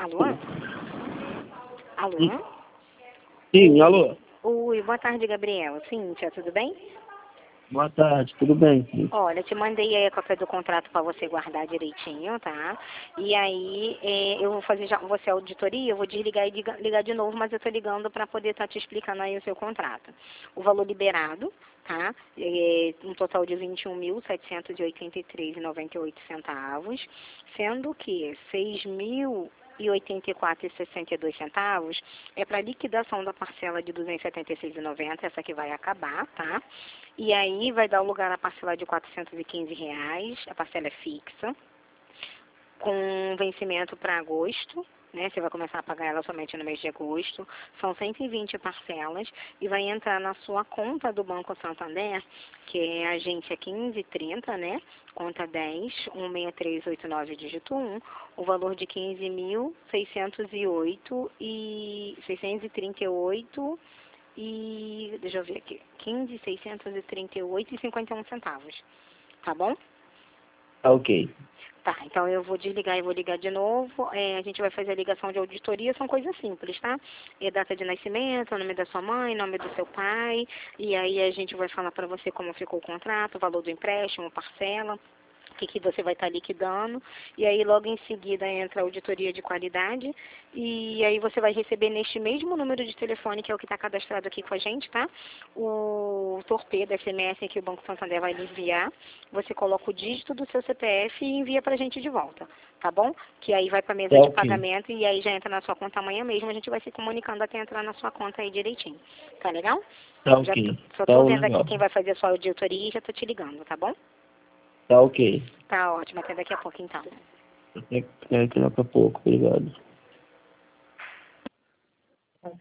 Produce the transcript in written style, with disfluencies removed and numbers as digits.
Alô? Alô? Sim, alô? Oi, boa tarde, Gabriel. Cíntia, tudo bem? Boa tarde, tudo bem? Olha, te mandei aí a cópia do contrato para você guardar direitinho, tá? E aí, eu vou fazer já com você a auditoria, eu vou desligar e ligar de novo, mas eu tô ligando para poder estar te explicando aí o seu contrato. O valor liberado, tá? Um total de R$ 21.783,98, sendo que 6.084,62 centavos é para liquidação da parcela de R$ 276,90, essa que vai acabar, tá? E aí vai dar lugar à parcela de R$ 415, a parcela é fixa, com vencimento para agosto, né? Você vai começar a pagar ela somente no mês de agosto. São 120 parcelas e vai entrar na sua conta do Banco Santander, que é a agência 1530, né? Conta 10, 16389, dígito 1, o valor de 15.608 e 638 e deixa eu ver aqui, 15.638,51 centavos. Tá bom? Tá ok. Tá, então eu vou desligar e vou ligar de novo. A gente vai fazer a ligação de auditoria, são coisas simples, tá? Data de nascimento, nome da sua mãe, nome do seu pai, e aí a gente vai falar pra você como ficou o contrato, o valor do empréstimo, parcela, o que você vai estar liquidando, e aí logo em seguida entra a auditoria de qualidade, e aí você vai receber neste mesmo número de telefone, que é o que está cadastrado aqui com a gente, tá? O torpedo, SMS que o Banco Santander vai lhe enviar, você coloca o dígito do seu CPF e envia pra gente de volta, tá bom? Que aí vai pra mesa de pagamento e aí já entra na sua conta amanhã mesmo, a gente vai se comunicando até entrar na sua conta aí direitinho, tá legal? Tá ok. Só Tá tô vendo legal. aqui quem vai fazer a sua auditoria e já tô te ligando, tá bom? Tá ok. Tá ótimo, até daqui a pouco então. Até daqui a pouco, obrigado.